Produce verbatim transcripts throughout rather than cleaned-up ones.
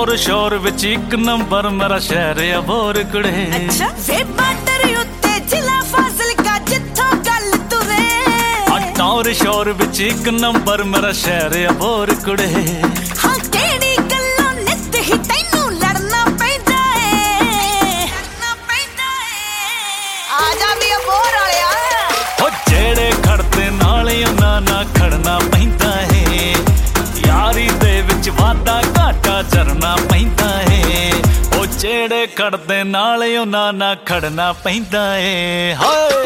ਟੌਰ ਸ਼ੋਰ ਵਿੱਚ ਇੱਕ ਨੰਬਰ ਮੇਰਾ ਸ਼ਹਿਰ ਅਬੋਰ ਕੁੜੇ। ਅੱਛਾ ਵੇ ਬਾਰਡਰ ਉੱਤੇ ਜ਼ਿਲ੍ਹਾ ਫਾਜ਼ਿਲਕਾ ਜਿੱਥੋਂ ਗੱਲ ਤੁਰੇ। ਆ ਟੌਰ ਸ਼ੋਰ ਵਿੱਚ ਇੱਕ ਨੰਬਰ ਮੇਰਾ ਸ਼ਹਿਰ ਅਬੋਰ ਕੁੜੇ। ਹਾਂ ਕਿਹੜੀ ਗੱਲੋਂ ਨਿੱਤ ਹੀ ਤੈਨੂੰ ਲੜਨਾ ਪੈਂਦਾ ਏ, ਲੜਨਾ ਪੈਂਦਾ ਏ। ਆ ਜਾ ਵੀ ਅਬੋਰ ਵਾਲਿਆ। ਉਹ ਜਿਹੜੇ ਖੜਦੇ ਨਾਲ ਉਹਨਾਂ ਨਾਲ ਖੜਨਾ ਪੈਂਦਾ ਏ। ਯਾਰੀ ਦੇ ਵਿੱਚ ਵਾਧਾ ਘਾਟਾ ਚਰਨਾ ਪੈਂਦਾ ਏ। ਉਹ ਜਿਹੜੇ ਖੜਦੇ ਨਾਲ ਉਹਨਾਂ ਨਾਲ ਖੜਨਾ ਪੈਂਦਾ ਏ। ਹਾਏ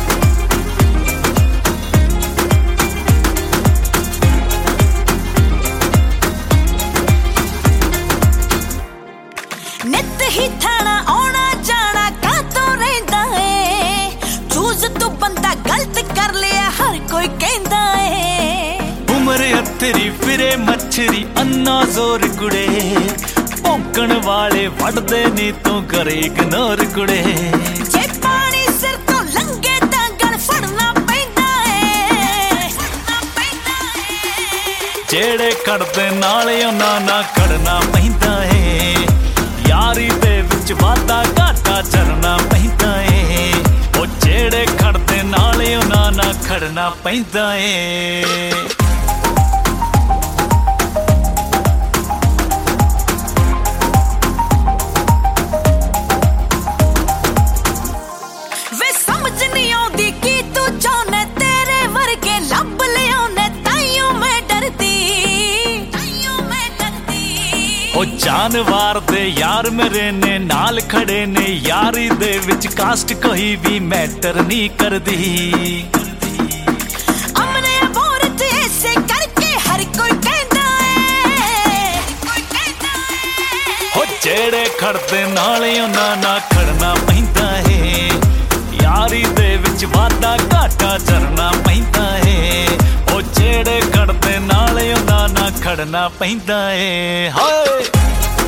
ਨਿੱਤ ਹੀ ਥਾਣਾ ਆਉਣਾ ਜਾਣਾ ਕਾਹਤੋਂ ਰਹਿੰਦਾ ਏ। ਚੂਜ਼ ਤੂੰ ਬੰਦਾ ਗਲਤ ਕਰ ਲਿਆ ਹਰ ਕੋਈ ਕਹਿੰਦਾ ਏ। ਉਮਰ ਹੱਥਰੀ ਫਿਰੇ ਮੱਛਰੀ ਅੰਨਾ ਜ਼ੋਰ ਕੁੜੇ। ਭੌਂਕਣ ਵਾਲੇ ਵੱਢਦੇ ਨੀ ਤੂੰ ਕਰੇ ਇਗਨੋਰ ਕੁੜੇ। ਜੇ ਪਾਣੀ ਸਿਰ ਤੋਂ ਲੰਘੇ ਤਾਂ ਗਲ ਫੜਨਾ ਪੈਂਦਾ ਏ, ਫੜਨਾ ਪੈਂਦਾ ਏ। ਜਿਹੜੇ ਖੜਦੇ ਨਾਲ ਉਹਨਾਂ ਨਾਲ ਖੜਨਾ ਪੈਂਦਾ ਏ। ਯਾਰੀ ਦੇ ਵਿੱਚ ਵਾਧਾ ਘਾਟਾ ਚਰਨਾ ਪੈਂਦਾ ਏ। ਉਹ ਜਿਹੜੇ ਖੜਦੇ ਨਾਲ ਉਹਨਾਂ ਨਾਲ ਖੜਨਾ ਪੈਂਦਾ ਏ। ਵੇ ਸਮਝ ਨਹੀਂ ਆਉਂਦੀ ਕੀ ਤੂੰ ਚਾਹੁੰਦਾ, ਤੇਰੇ ਵਰਗੇ ਲੱਭ ਲਿਆਉਣੇ ਤਾਈਓ ਮੈਂ ਡਰਦੀ, ਤਾਈਓ ਮੈਂ ਡਰਦੀ। ਉਹ ਜਾਨਵਾਰ ਦੇ ਯਾਰ ਮੇਰੇ ਨੇ ਨਾਲ ਖੜੇ ਨੇ। ਯਾਰੀ ਦੇ ਵਿੱਚ ਕਾਸਟ ਕੋਈ ਵੀ ਮੈਟਰ ਨਹੀਂ ਕਰਦੀ। ਅਮਨੇ ਅਬੋਰ ਤੇ ਐਸੇ ਕਰਕੇ ਹਰ ਕੋਈ ਕਹਿੰਦਾ ਏ, ਕੋਈ ਕਹਿੰਦਾ ਏ। ਉਹ ਜਿਹੜੇ ਖੜਦੇ ਨਾਲ ਉਹਨਾਂ ਨਾਲ ਖੜਨਾ ਪੈਂਦਾ ਏ। ਯਾਰੀ ਦੇ ਵਿੱਚ ਵਾਧਾ ਘਾਟਾ ਚਰਨਾ ਪੈਂਦਾ ਏ। ਉਹ ਜਿਹੜੇ ਖੜਦੇ ਨਾਲ ਉਹਨਾਂ ਨਾਲ ਖੜਨਾ ਪੈਂਦਾ ਏ। ਹਾਏ